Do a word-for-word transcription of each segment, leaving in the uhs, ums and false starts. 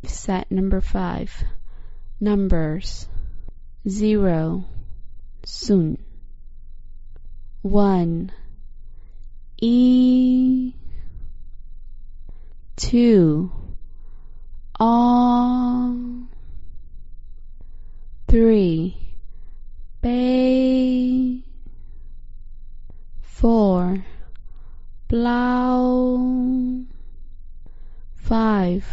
Set number five. Numbers. Zero. Sun. One. E. Two. A. Three. Bay. Four. Blau. Five.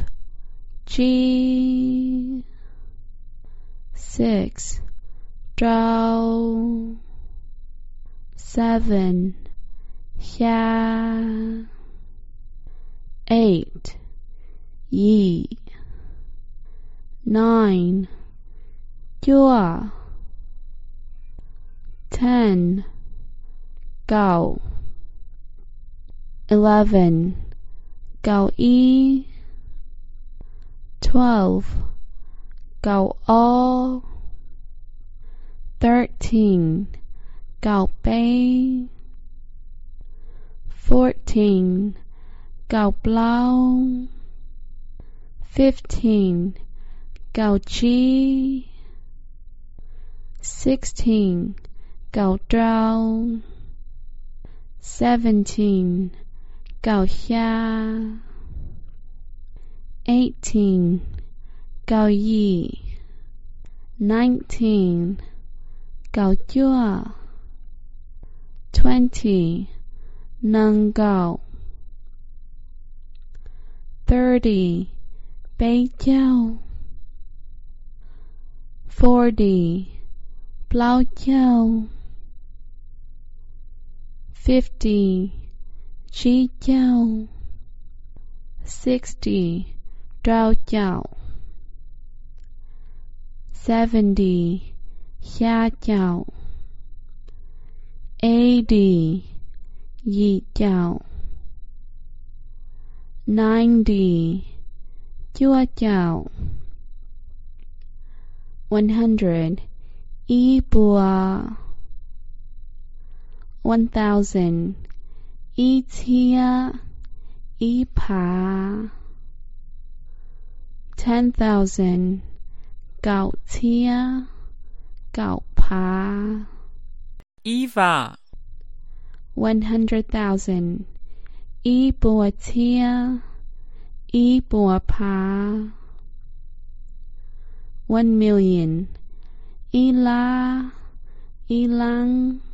G. Six. Trao. Seven. Xia. Eight. Yi. Nine. Jua. Ten. Gao. Eleven. Gao yi. Twelve. Gao o. Thirteen. Gao bei. Fourteen. Gao blau. Fifteen. Gao chi. Sixteen. Gao trao. Seventeen. Gao xia. Eighteen. Gao yi. Nineteen. Gao jua. Twenty. Neng gao. Thirty. Bei jiao. Forty. Blau jiao. Fifty. Ji jiao. Sixty. Trao jiao. Seventy. Xia jiao. Eighty. Yi jiao. Ninety. Jua jiao. One hundred. Yi bua. One thousand. Yi jia. Yi pa. Ten thousand. Gao jia. Gao pa. Eva. One hundred thousand. Yi bua jia. Yi bua pa. One million. Yi la. Yi lang.